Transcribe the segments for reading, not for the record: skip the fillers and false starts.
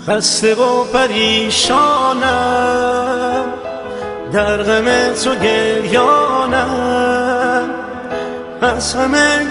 خسته و پریشانم، در غم تو گریانم، از همه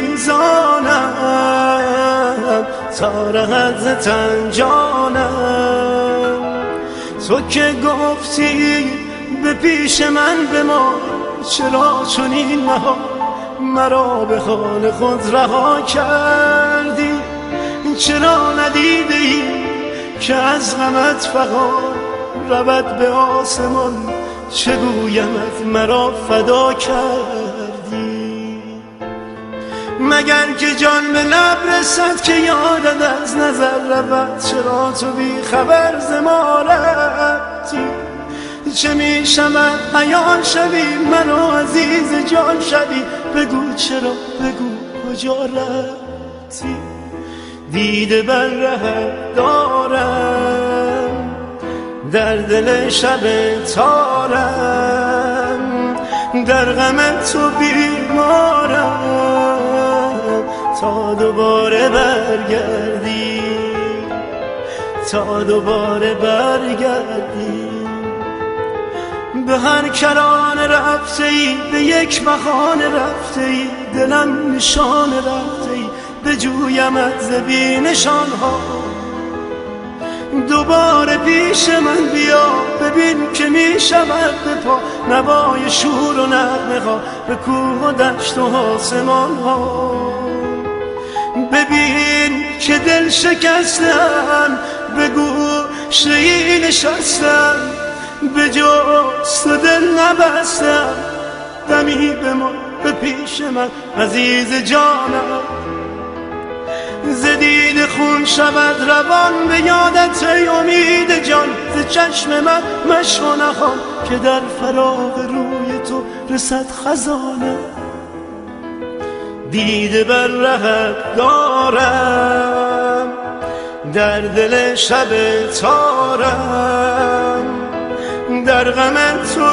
گریزانم تا رهد ز تن جانم. تو که گفتی به پیش من بمان، چرا چنین نهان مرا به حال خود رها کردی؟ چرا ندیده ای که از غمت فغان رود به آسمان؟ چگویمت مرا فدا کردی؟ مگر که جان به لب رسد که یادت از نظر رود، چرا تو بی خبر ز ما رفتی؟ چه می شود عیان شوی منو عزیز جان شوی، بگو چرا، بگو کجا رفتی؟ دیده بر ره دارم، در دل شب تارم، در غم تو بیمارم تا دوباره برگردی، تا دوباره برگردی. به هر کرانه رفته ای، به یک بهانه رفته ای، دلم نشانه رفته ای، به جویمت ز بی نشان ها. دوباره پیش من بیا، ببین که می شود به پا نوای شور و نغمه ها به کوه و دشت و آسمان ها. ببین که دل شکستم، به گوشه نشستم، به جست دل نبستم. دمی به ما به پیش من عزیز جانم، ز دیده خون شود روان به یادت ای امید جان. ز چشم من مشو نخوان که در فراق روی تو رسد خزانه. دیده بر رهت دارم، در دل شب تارم، در غم تو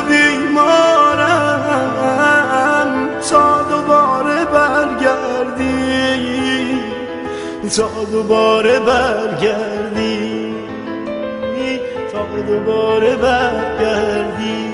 بیمارم تا دوباره برگردی، تا دوباره برگردی، تا دوباره برگردی.